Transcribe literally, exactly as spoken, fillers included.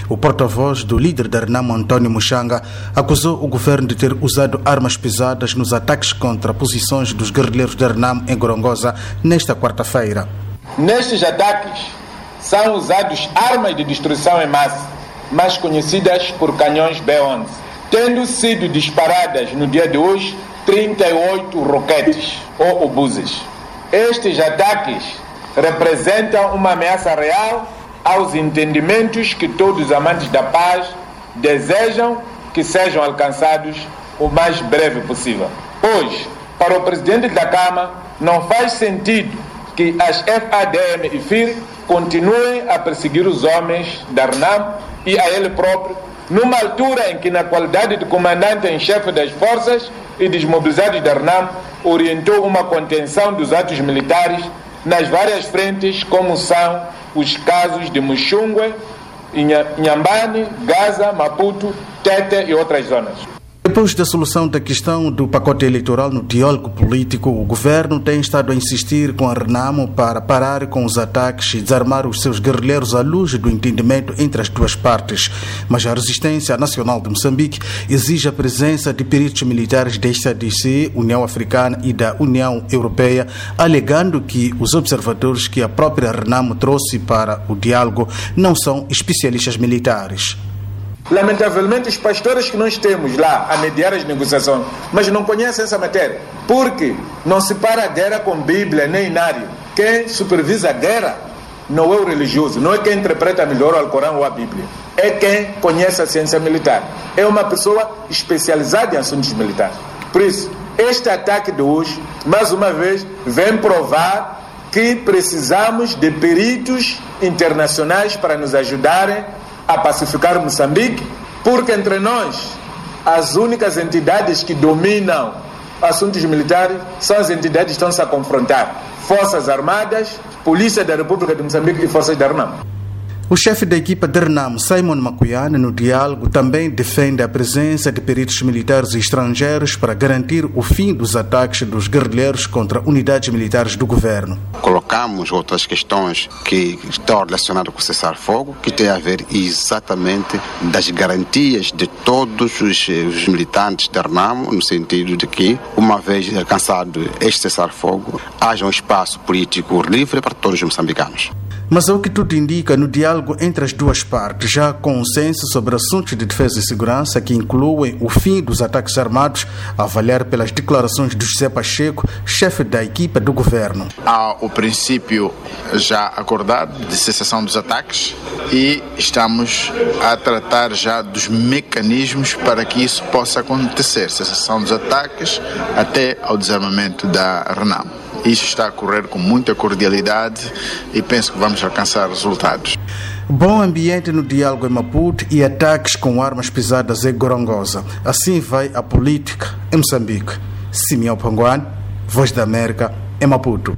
O porta-voz do líder da Renamo, António Muxanga, acusou o governo de ter usado armas pesadas nos ataques contra posições dos guerrilheiros da Renamo em Gorongosa nesta quarta-feira. Nestes ataques são usados armas de destruição em massa, mais conhecidas por canhões B onze, tendo sido disparadas no dia de hoje trinta e oito roquetes ou obuses. Estes ataques representam uma ameaça real aos entendimentos que todos os amantes da paz desejam que sejam alcançados o mais breve possível. Pois, para o presidente da Câmara, não faz sentido que as F A D M e F I R continuem a perseguir os homens da Renamo e a ele próprio, numa altura em que, na qualidade de comandante em chefe das forças e desmobilizados da Renamo, orientou uma contenção dos atos militares nas várias frentes, como são os casos de Muxungwe, Inhambane, Gaza, Maputo, Tete e outras zonas. Depois da solução da questão do pacote eleitoral no diálogo político, o governo tem estado a insistir com a Renamo para parar com os ataques e desarmar os seus guerrilheiros à luz do entendimento entre as duas partes. Mas a Resistência Nacional de Moçambique exige a presença de peritos militares da S A D C, União Africana e da União Europeia, alegando que os observadores que a própria Renamo trouxe para o diálogo não são especialistas militares. Lamentavelmente, os pastores que nós temos lá a mediar as negociações, mas não conhecem essa matéria, porque não se para a guerra com Bíblia nem Inário. Quem supervisa a guerra não é o religioso, não é quem interpreta melhor o Alcorão ou a Bíblia, é quem conhece a ciência militar, é uma pessoa especializada em assuntos militares. Por isso, este ataque de hoje, mais uma vez, vem provar que precisamos de peritos internacionais para nos ajudarem a pacificar Moçambique, porque entre nós as únicas entidades que dominam assuntos militares são as entidades que estão se a confrontar: Forças Armadas, Polícia da República de Moçambique e Forças da Renamo. O chefe da equipa de Renamo, Simon Makuyane, no diálogo também defende a presença de peritos militares estrangeiros para garantir o fim dos ataques dos guerrilheiros contra unidades militares do governo. Colocamos outras questões que estão relacionadas com o cessar-fogo, que tem a ver exatamente das garantias de todos os, os militantes da Renamo, no sentido de que, uma vez alcançado este cessar-fogo, haja um espaço político livre para todos os moçambicanos. Mas ao que tudo indica, no diálogo entre as duas partes já há consenso sobre assuntos de defesa e segurança que incluem o fim dos ataques armados, a avaliar pelas declarações de José Pacheco, chefe da equipa do governo. Há o princípio já acordado de cessação dos ataques e estamos a tratar já dos mecanismos para que isso possa acontecer, cessação dos ataques até ao desarmamento da Renamo. Isso está a correr com muita cordialidade e penso que vamos alcançar resultados. Bom ambiente no diálogo em Maputo e ataques com armas pesadas em Gorongosa. Assim vai a política em Moçambique. Simeão Panguane, Voz da América, em Maputo.